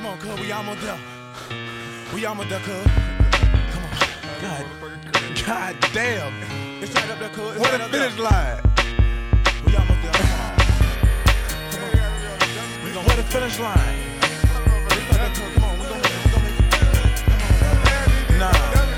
on, cuz, we almost there. We almost there, cuz. Come on. God damn. It's right up there, cuz. What a finish line. We almost there. Come on. What a finish line. It's right up, cuz. Come on. We gon' make it. Nah.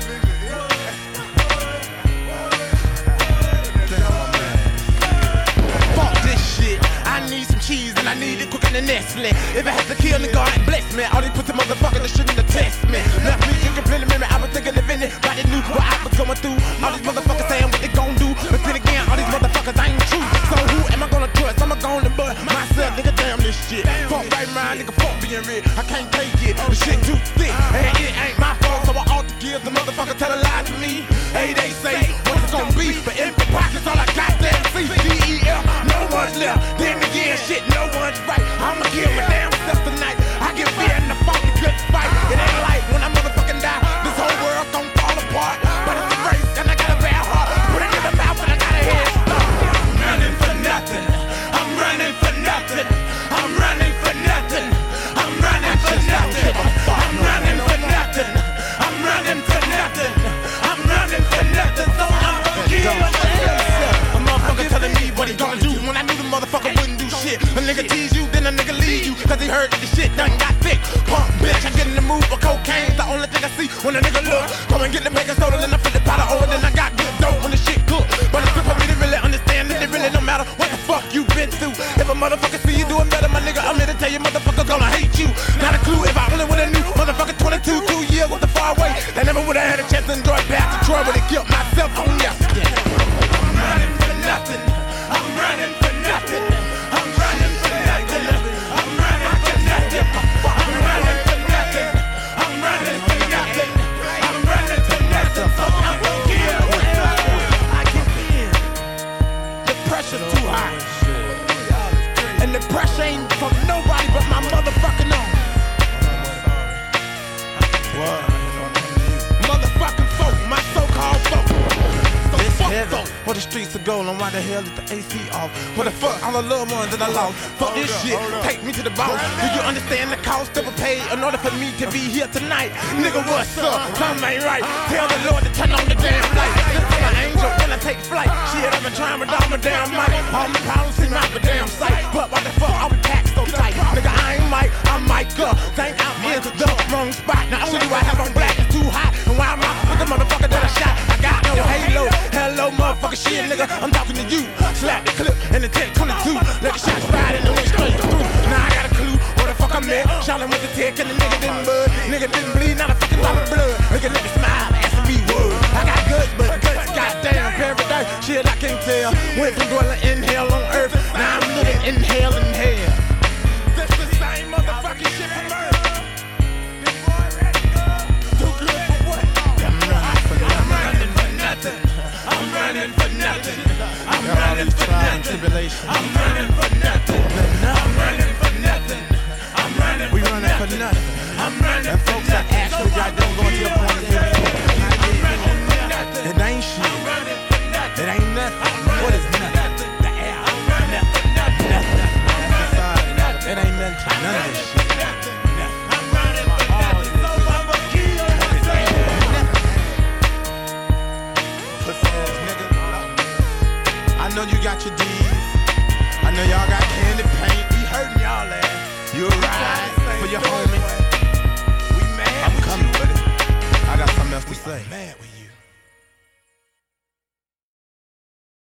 And I need it quicker than Nestle. If I had to kill the God, bless me. All these pussy motherfuckers that shouldn't have test me. Left me in complete memory. I was thinking of it, but they knew what I was going through. All these motherfuckers saying what they gon' do, but then again, all these motherfuckers ain't true. So who am I gonna trust? I'ma go on and butt myself, nigga. Damn this shit. Fuck right mind, nigga. Fuck being rich. I can't take it. The shit too thick, and it ain't my fault. So I ought to give the motherfucker tell a lie to me. Hey, they say what it's gonna be, but in the pockets, all I got damn see. DEF, no one's left. Then again, shit, no one's right. I'ma kill my damn self tonight. I get fear in the funky good fight. It ain't like when I motherfucking die, this whole world gon' fall apart. But it's a race and I got a bad heart. Put it in the mouth and I got a head start. I'm running for nothing. I'm running for nothing. I'm running for nothing. I'm running for nothing. I'm running for nothing. I'm running for nothing. I'm running for nothing. So I'm gonna kill myself. A motherfucker telling me what he gonna do when I knew the motherfucker wouldn't do shit. A nigga tease you, then a nigga leave you, cause he heard that the shit done got thick. Punk bitch, I get in the mood for cocaine. The only thing I see when a nigga look. Come and get the bacon soda, then I fill the pot of oil, then I got good dope when the shit cook. But it's good for me to really understand that it really don't matter what the fuck you been through. If a motherfucker see you doing better, my nigga, I'm here to tell you, motherfucker gonna hate you. Not a clue if I only would've knew. Motherfucker 22, 2 years with the far away. They never would've had a chance to enjoy back to Troy, but they killed myself on yesterday. I'm running for nothing. I'm running for nothing. I'm running for nothing. I'm running for nothing. I'm running for nothing. I'm running for nothing. I'm running for nothing. So I'm gonna kill myself. I get in. The pressure's too high. And the pressure ain't from nobody but my motherfucking own. What? Motherfucking folk, my so-called folk. It's heaven. For the streets of gold, and why the hell is the AC off? What the fuck, all the loved ones that I lost. Fuck this shit, take me to the boss. Do you understand the cost of a pay in order for me to be here tonight? Nigga, what's up? Something ain't right. Tell the Lord to turn on the damn light. This is my angel when I take flight. Shit, I've been trying with all my damn might. All my problems seem out the damn sight. But why the fuck I was packed so tight? Nigga, I ain't Mike, I'm Micah. Think I'm in the wrong spot. Not only do I have on black, it's too hot. And why am I with the motherfucker that I shot? I got no halo. Hello, motherfucker, shit, nigga, I'm talking to you. Slap the clip in the 10-22. Let the shots ride and the wind straight through. Now I got a clue where the fuck I'm at. Shouting with the tech and the nigga didn't bud. Nigga didn't bleed, not a fucking drop of blood. Nigga let me smile, asking me word. I got guts, but guts, goddamn, paradise. Shit, I can't tell. Went from dwelling in hell on earth. Now I'm living in hell in hell. That's the same motherfucking shit from earth. Too good for what? I'm running for nothing. I'm running for nothing. I'm running for nothing. I'm running for nothing. I'm running for nothing. I'm running for nothing. We running for nothing. I'm running and folks that actually got them going to your point of view. It ain't shit. It ain't nothing. What is nothing? The air. Nothing. It ain't nothing. None of this shit. I know you got your D's. I know y'all got candy paint. We hurting y'all ass. You a ride for your homie. We mad. I'm coming with it. I got something else to say.